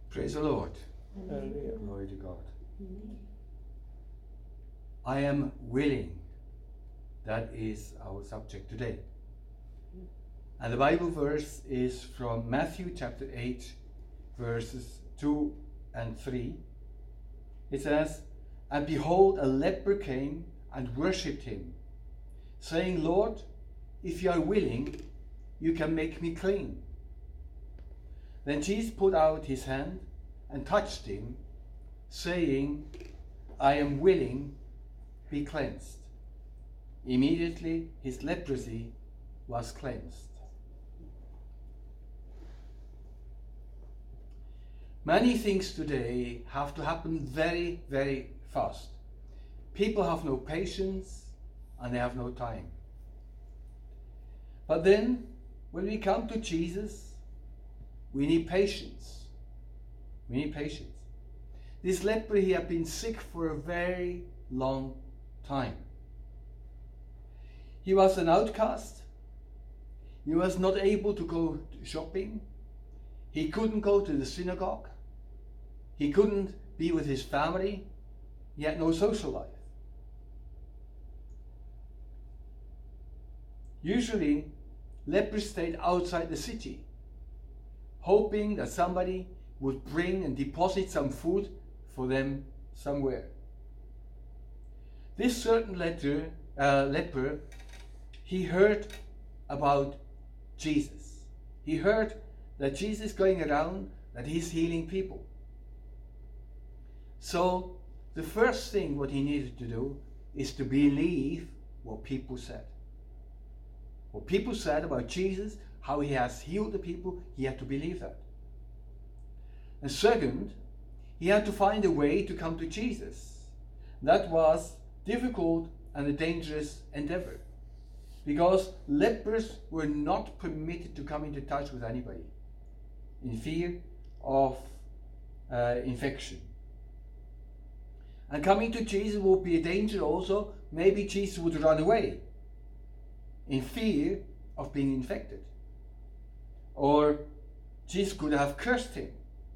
Praise the Lord. Hallelujah. Glory to God. I am willing. That is our subject today. And the Bible verse is from Matthew chapter 8, verses 2 and 3. It says, "And behold, a leper came and worshipped him, saying, Lord, if you are willing, you can make me clean. Then Jesus put out his hand and touched him, saying, I am willing, be cleansed. Immediately his leprosy was cleansed." Many things today have to happen very, very fast. People have no patience and they have no time. But then, when we come to Jesus, we need patience. We need patience. This leper, he had been sick for a very long time. He was an outcast. He was not able to go shopping. He couldn't go to the synagogue. He couldn't be with his family. He had no social life. Usually, lepers stayed outside the city, hoping that somebody would bring and deposit some food for them somewhere. This certain leper, he heard about Jesus. He heard that Jesus is going around, that he's healing people. So the first thing what he needed to do is to believe what people said. What people said about Jesus, how he has healed the people, he had to believe that. And second, he had to find a way to come to Jesus. That was difficult and a dangerous endeavor, because lepers were not permitted to come into touch with anybody in fear of infection. And coming to Jesus would be a danger also. Maybe Jesus would run away in fear of being infected. Or Jesus could have cursed him.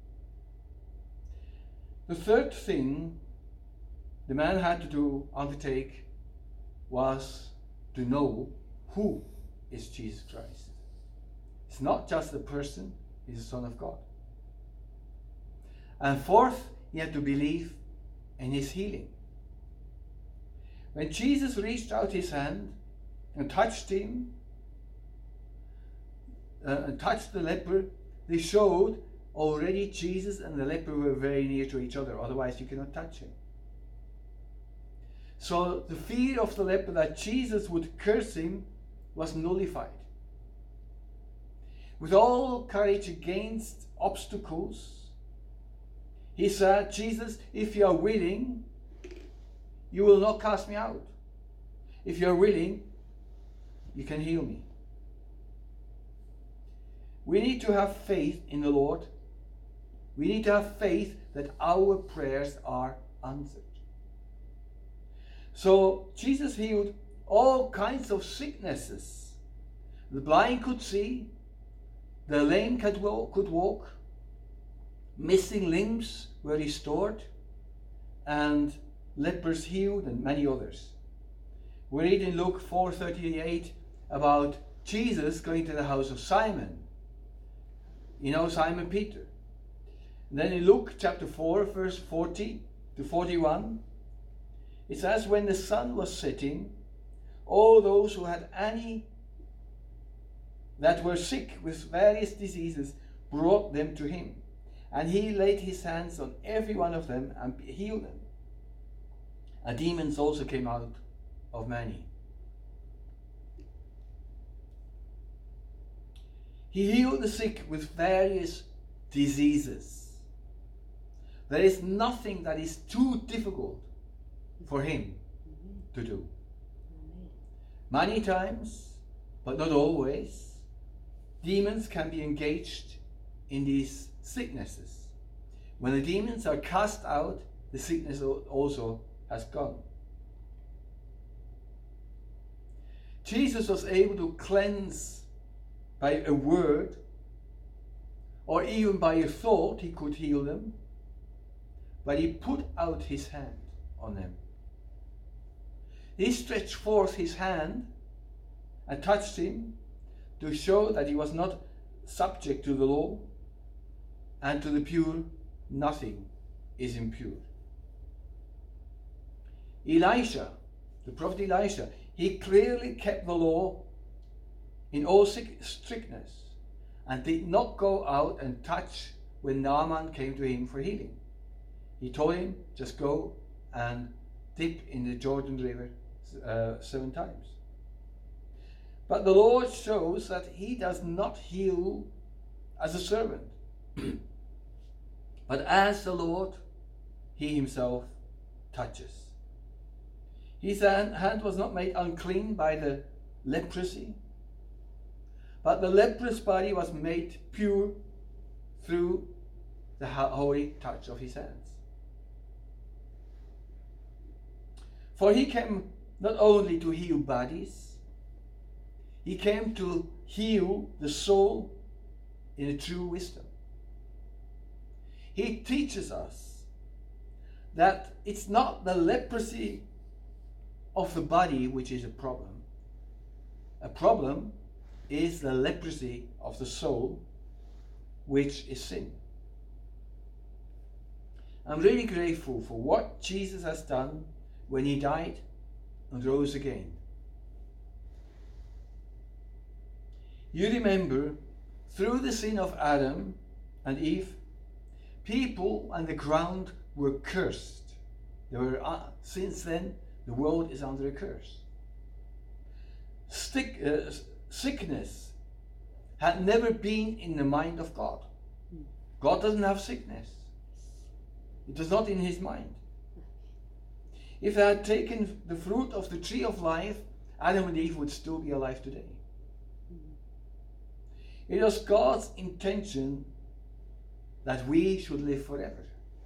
The third thing the man had to undertake was to know who is Jesus Christ. It's not just a person, he's the Son of God. And fourth, he had to believe in his healing. When Jesus reached out his hand and touched him, touched the leper, they showed already Jesus and the leper were very near to each other, otherwise you cannot touch him. So the fear of the leper that Jesus would curse him was nullified. With all courage against obstacles, he said, Jesus, if you are willing, you will not cast me out. If you are willing, you can heal me. We need to have faith in the Lord. We need to have faith that our prayers are answered. So Jesus healed all kinds of sicknesses. The blind could see, the lame could walk, missing limbs were restored, and lepers healed, and many others. We read in Luke 4:38 about Jesus going to the house of Simon. You know, Simon Peter. And then in Luke chapter 4, verse 40 to 41, it says, when the sun was setting, all those who had any that were sick with various diseases brought them to him. And he laid his hands on every one of them and healed them. And demons also came out of many. He healed the sick with various diseases. There is nothing that is too difficult for him to do. Many times, but not always, demons can be engaged in these sicknesses. When the demons are cast out, the sickness also has gone. Jesus was able to cleanse by a word or even by a thought he could heal them, but he put out his hand on them. He stretched forth his hand and touched him to show that he was not subject to the law, and to the pure nothing is impure. Elisha, the prophet Elisha, he clearly kept the law in all strictness and did not go out and touch when Naaman came to him for healing. He told him, just go and dip in the Jordan River 7 times. But the Lord shows that he does not heal as a servant, but as the Lord, he himself touches. His hand was not made unclean by the leprosy, but the leprous body was made pure through the holy touch of his hands. For he came not only to heal bodies, he came to heal the soul in a true wisdom. He teaches us that it's not the leprosy of the body which is a problem. A problem is the leprosy of the soul, which is sin. I'm really grateful for what Jesus has done when he died and rose again. You remember, through the sin of Adam and Eve, people and the ground were cursed. Since then, the world is under a curse. Sickness had never been in the mind of God. God doesn't have sickness. It was not in his mind. If they had taken the fruit of the tree of life, Adam and Eve would still be alive today. It was God's intention that we should live forever.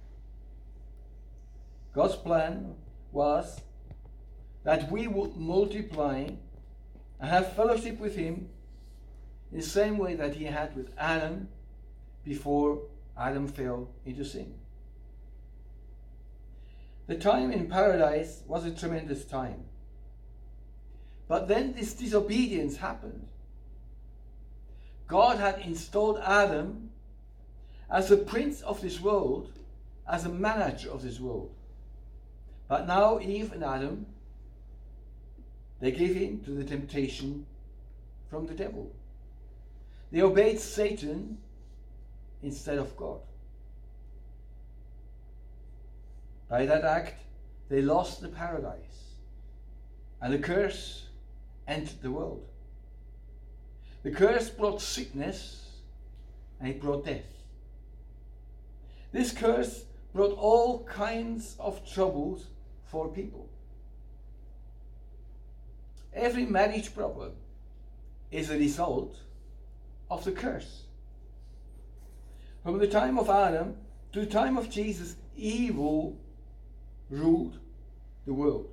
God's plan was that we would multiply and have fellowship with him in the same way that he had with Adam before Adam fell into sin. The time in paradise was a tremendous time. But then this disobedience happened. God had installed Adam as the prince of this world, as a manager of this world. But now Eve and Adam, they gave in to the temptation from the devil. They obeyed Satan instead of God. By that act, they lost the paradise, and the curse entered the world. The curse brought sickness, and it brought death. This curse brought all kinds of troubles for people. Every marriage problem is a result of the curse. From the time of Adam to the time of Jesus, evil ruled the world.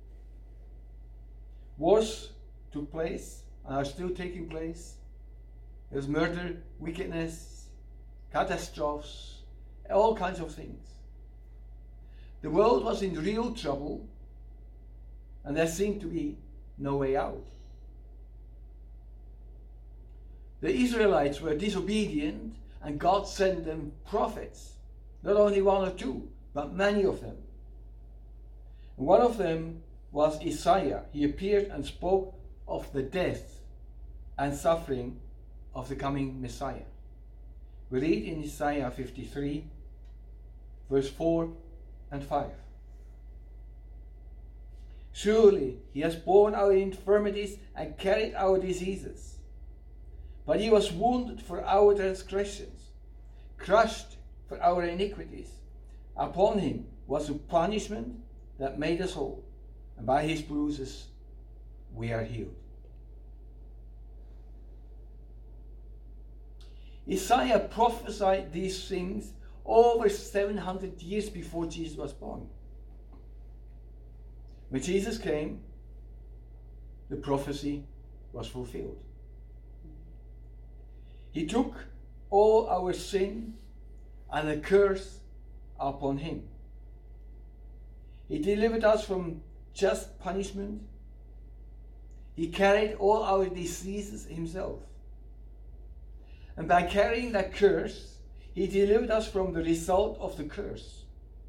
Wars took place and are still taking place. There's murder, wickedness, catastrophes, all kinds of things. The world was in real trouble, and there seemed to be no way out. The Israelites were disobedient, and God sent them prophets, not only one or two, but many of them. And one of them was Isaiah. He appeared and spoke of the death and suffering of the coming Messiah. We read in Isaiah 53, verse 4 and 5. Surely he has borne our infirmities and carried our diseases. But he was wounded for our transgressions, crushed for our iniquities. Upon him was the punishment that made us whole, and by his bruises we are healed. Isaiah prophesied these things over 700 years before Jesus was born. When Jesus came, the prophecy was fulfilled. He took all our sin and a curse upon him. He delivered us from just punishment. He carried all our diseases himself. And by carrying that curse, he delivered us from the result of the curse.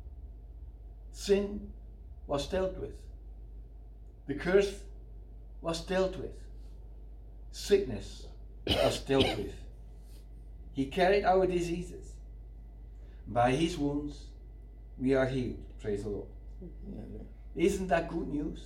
Sin was dealt with. The curse was dealt with. Sickness was dealt with. He carried our diseases. By his wounds, we are healed. Praise the Lord. Isn't that good news?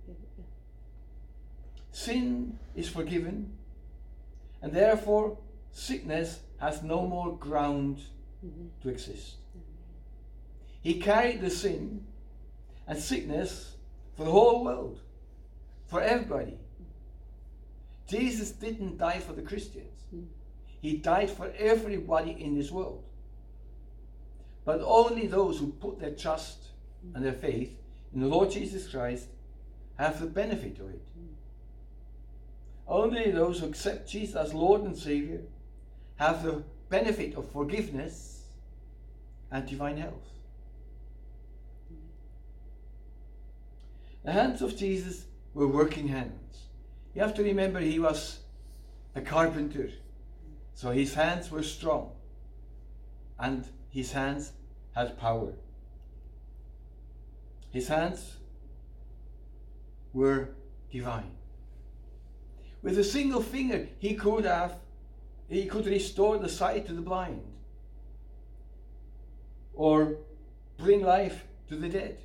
Sin is forgiven, and therefore sickness has no more ground to exist. He carried the sin and sickness for the whole world, for everybody. Jesus didn't die for the Christians. He died for everybody in this world. But only those who put their trust and their faith in the Lord Jesus Christ have the benefit of it. Only those who accept Jesus as Lord and Savior have the benefit of forgiveness and divine health. The hands of Jesus were working hands. You have to remember he was a carpenter, so his hands were strong and his hands had power. His hands were divine. With a single finger he could restore the sight to the blind or bring life to the dead,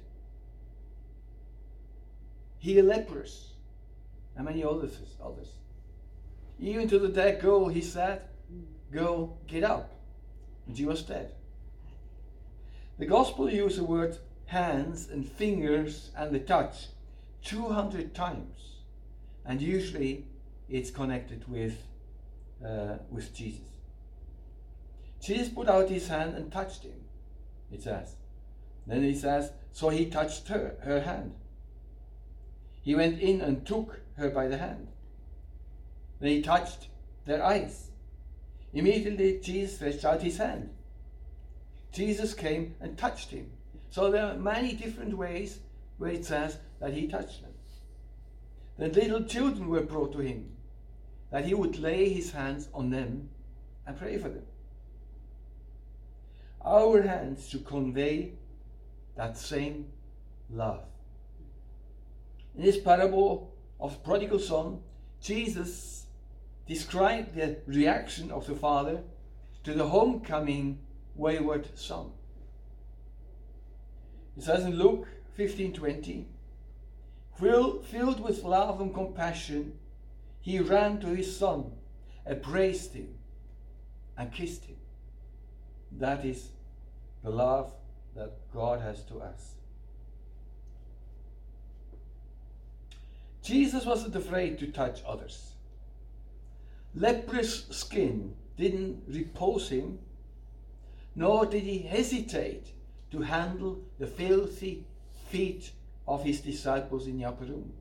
heal lepers and many others. Even to the dead girl he said, "Go, get up," and she was dead. The gospel used the word hands and fingers and the touch 200 times, and usually it's connected with Jesus. Jesus put out his hand and touched him, it says. Then he says, so he touched her hand. He went in and took her by the hand. Then he touched their eyes. Immediately Jesus stretched out his hand. Jesus came and touched him. So there are many different ways where it says that he touched them. The little children were brought to him, that he would lay his hands on them and pray for them. Our hands should convey that same love. In this parable of the prodigal son, Jesus described the reaction of the father to the homecoming wayward son. It says in Luke 15:20, filled with love and compassion, he ran to his son, embraced him, and kissed him. That is the love that God has to us. Jesus wasn't afraid to touch others. Leprous skin didn't repose him, nor did he hesitate to handle the filthy feet of his disciples in the upper room.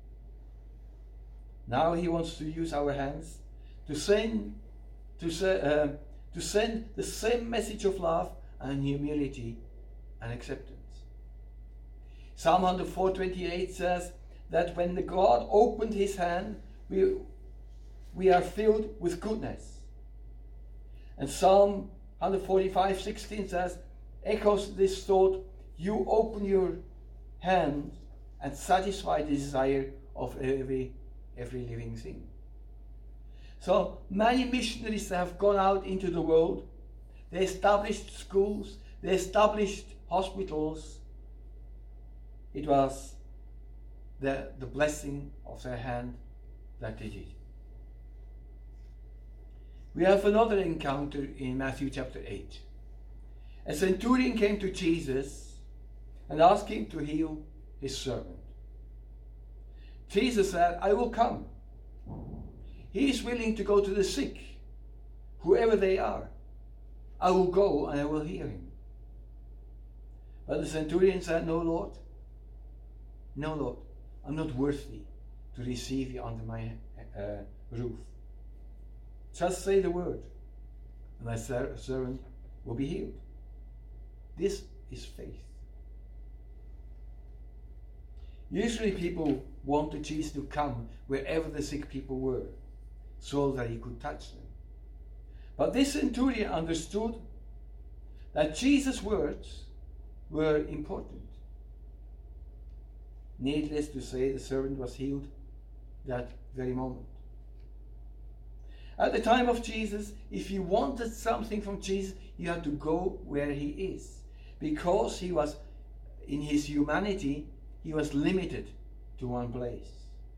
Now he wants to use our hands to send the same message of love and humility and acceptance. Psalm 104:28 says that when the God opened his hand, we are filled with goodness. And Psalm 145:16 says, echoes this thought, you open your hand and satisfy the desire of every living thing. So many missionaries have gone out into the world. They established schools, they established hospitals. It was the blessing of their hand that did it. We have another encounter in Matthew chapter 8. A centurion came to Jesus and asked him to heal his servant. Jesus said, I will come. He is willing to go to the sick, whoever they are. I will go and I will heal him. But the centurion said, no, Lord, I'm not worthy to receive you under my roof. Just say the word, and thy servant will be healed. This is faith. Usually people wanted Jesus to come wherever the sick people were, so that he could touch them. But this centurion understood that Jesus' words were important. Needless to say, the servant was healed that very moment. At the time of Jesus, if you wanted something from Jesus, you had to go where he is. Because he was, in his humanity, he was limited to one place.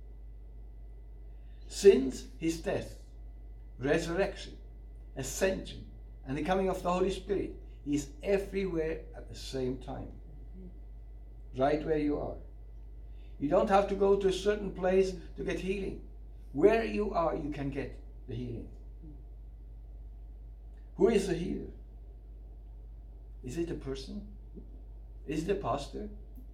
Since his death, resurrection, ascension, and the coming of the Holy Spirit, he is everywhere at the same time. Right where you are. You don't have to go to a certain place to get healing. Where you are, you can get the healing. Who is the healer? Is it a person? Is it a pastor?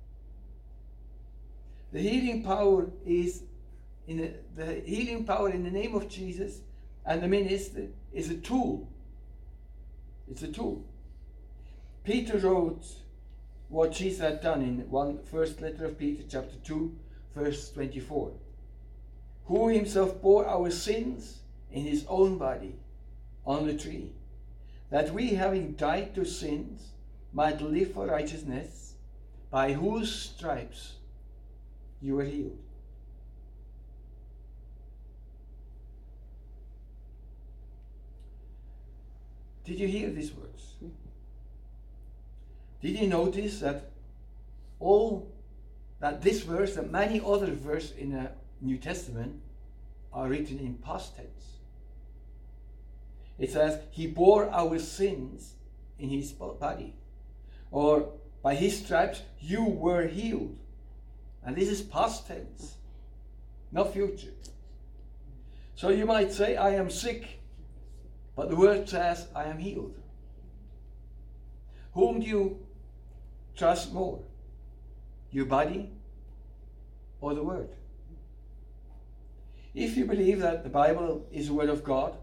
The healing power is the healing power in the name of Jesus, and the minister is a tool. It's a tool. Peter wrote what Jesus had done in first letter of Peter, chapter 2, verse 24. Who himself bore our sins in his own body on the tree, that we, having died to sins, might live for righteousness, by whose stripes you were healed. Did you hear these words? Did you notice that this verse and many other verses in the New Testament are written in past tense? It says, he bore our sins in his body. Or, by his stripes you were healed. And this is past tense, not future. So you might say, I am sick, but the word says, I am healed. Whom do you trust more? Your body or the word? If you believe that the Bible is the word of God,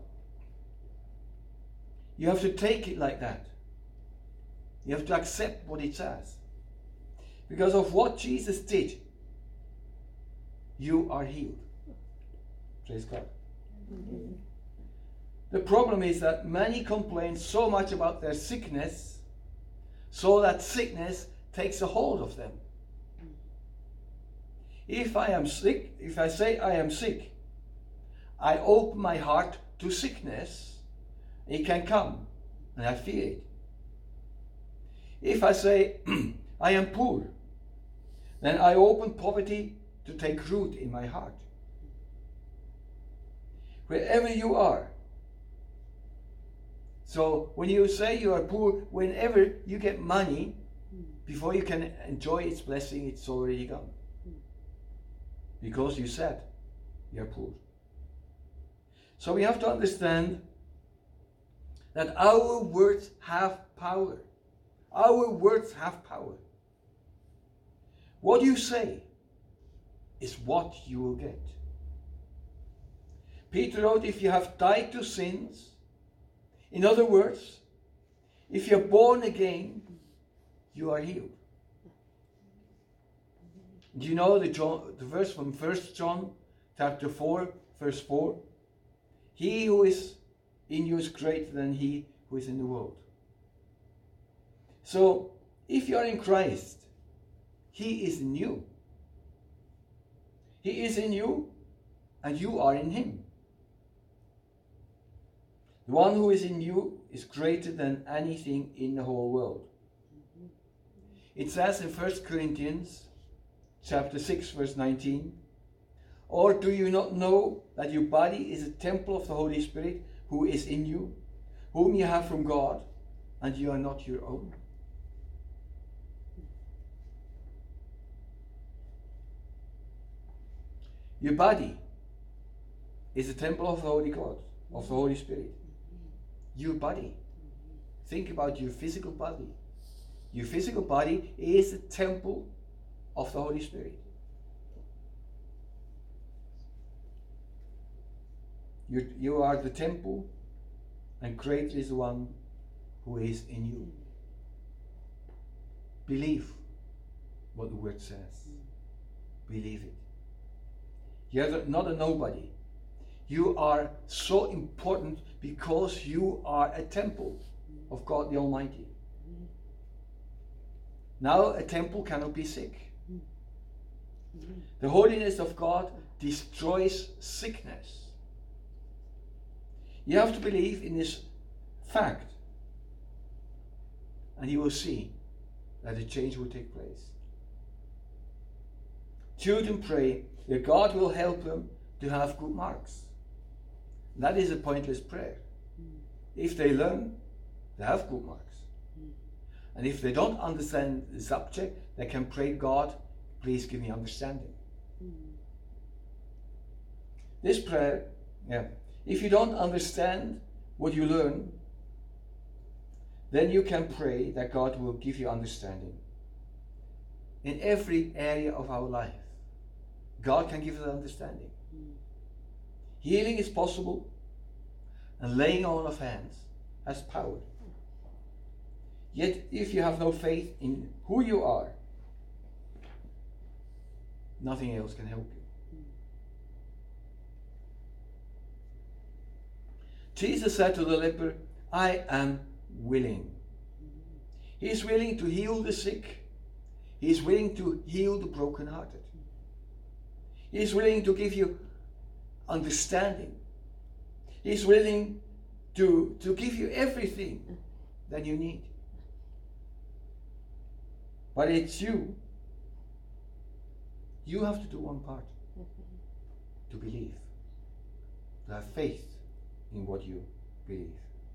you have to take it like that. You have to accept what it says. Because of what Jesus did, you are healed. Praise God. Mm-hmm. The problem is that many complain so much about their sickness, so that sickness takes a hold of them. If I am sick, if I say I am sick, I open my heart to sickness, it can come, and I feel it. If I say I am poor, then I open poverty to take root in my heart. Wherever you are. So when you say you are poor, whenever you get money, before you can enjoy its blessing, it's already gone. Because you said you are poor. So we have to understand that our words have power. Our words have power. What you say is what you will get. Peter wrote, if you have died to sins, in other words, if you're born again, you are healed. Do you know the verse from 1 John chapter 4, verse 4? He who is in you is greater than he who is in the world. So, if you are in Christ, he is in you. He is in you, and you are in him. The one who is in you is greater than anything in the whole world. It says in 1 Corinthians chapter 6, verse 19, or do you not know that your body is a temple of the Holy Spirit who is in you, whom you have from God, and you are not your own? Your body is a temple of the Holy God, of the Holy Spirit. Your body. Think about your physical body. Your physical body is a temple of the Holy Spirit. You are the temple and greater is the one who is in you. Believe what the word says. Believe it. You're not a nobody. You are so important because you are a temple of God the Almighty. Now a temple cannot be sick. The holiness of God destroys sickness. You have to believe in this fact, and you will see that a change will take place. Children pray that God will help them to have good marks. That is a pointless prayer. If they learn, they have good marks. And if they don't understand the subject, they can pray, God, please give me understanding. This prayer, if you don't understand what you learn, then you can pray that God will give you understanding. In every area of our life, God can give us understanding. Healing is possible, and laying on of hands has power. Yet, if you have no faith in who you are, nothing else can help you. Jesus said to the leper, I am willing. He is willing to heal the sick. He is willing to heal the brokenhearted. He is willing to give you understanding. He is willing to give you everything that you need. But it's you. You have to do one part. To believe. To have faith in what you believe.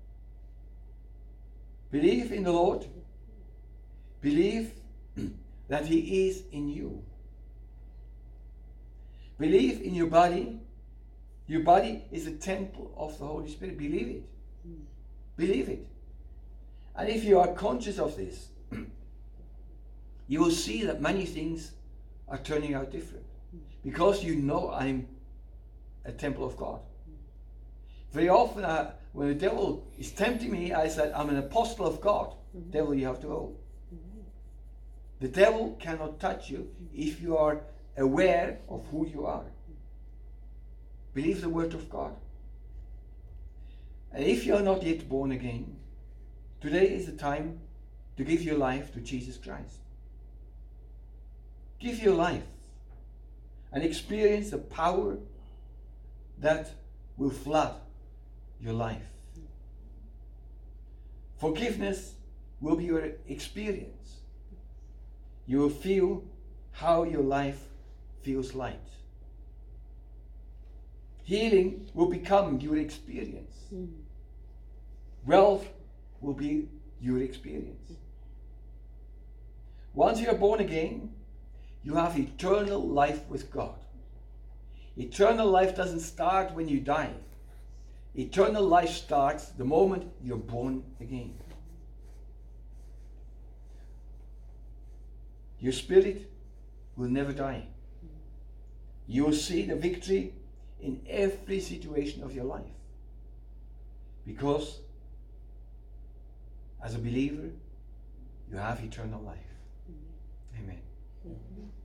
Believe in the Lord. Believe that He is in you. Believe in your body. Your body is a temple of the Holy Spirit. Believe it. Believe it. And if you are conscious of this, you will see that many things are turning out different. Because you know I'm a temple of God. Very often when the devil is tempting me, I said, I'm an apostle of God. Devil, you have to go. The devil cannot touch you if you are aware of who you are. Believe the word of God. And if you are not yet born again, today is the time to give your life to Jesus Christ. Give your life and experience the power that will flood your life. Forgiveness will be your experience. You will feel how your life feels light. Healing will become your experience. Wealth will be your experience. Once you are born again, you have eternal life with God. Eternal life doesn't start when you die. Eternal life starts the moment you're born again. Your spirit will never die. You will see the victory in every situation of your life. Because as a believer, you have eternal life. Amen.